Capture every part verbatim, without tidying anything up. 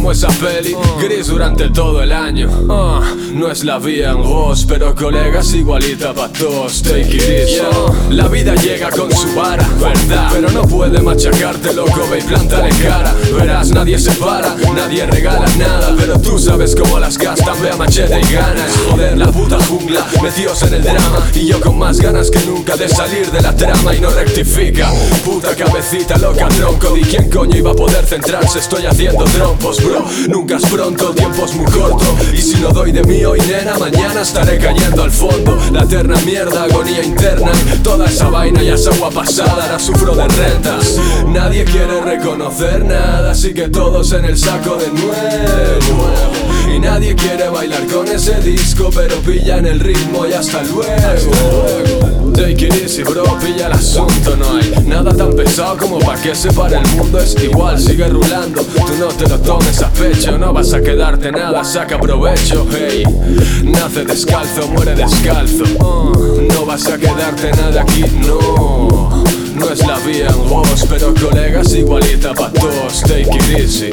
como esa peli, gris durante todo el año. uh, No es la vía en Ross, pero colegas igualita pa' todos. Take it easy. La vida llega con su vara, verdad, pero no puede machacarte, loco, ve y plántale cara. Verás, nadie se para, nadie regala nada, pero tú sabes cómo las gastan, ve a machete y ganas. Joder, la puta jungla, metidos en el drama, y yo con más ganas que nunca de salir de la trama y no rectifica. Puta cabecita loca, tronco, di quién coño iba a poder centrarse. Estoy haciendo trompos, bro, nunca es pronto, el tiempo es muy corto. Y si no doy de mí hoy, nena, mañana estaré cayendo al fondo. La eterna mierda, agonía interna, toda esa vaina ya es agua pasada, ahora sufro de rentas. Nadie quiere reconocer nada, así que todos en el saco de nuevo. Y nadie quiere bailar con ese disco, pero pillan el ritmo y hasta luego. Take it easy, bro, pilla el asunto. No hay nada tan pesado como pa' que se pare el mundo. Es igual, sigue rulando, tú no te lo tomes a pecho. No vas a quedarte nada, saca provecho. Hey, nace descalzo, muere descalzo. uh, No vas a quedarte nada aquí, no. No es la vía en vos, pero colegas igualita pa' todos. Take it easy.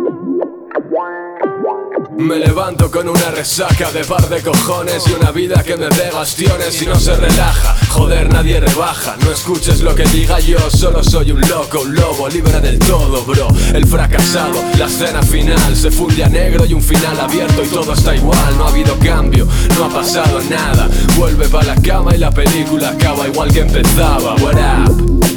Me levanto con una resaca de par de cojones y una vida que me dé bastiones y no se relaja. Joder, nadie rebaja, no escuches lo que diga yo, solo soy un loco, un lobo, libre del todo, bro. El fracasado, la escena final se funde a negro y un final abierto y todo está igual. No ha habido cambio, no ha pasado nada. Vuelve pa' la cama y la película acaba igual que empezaba. What up?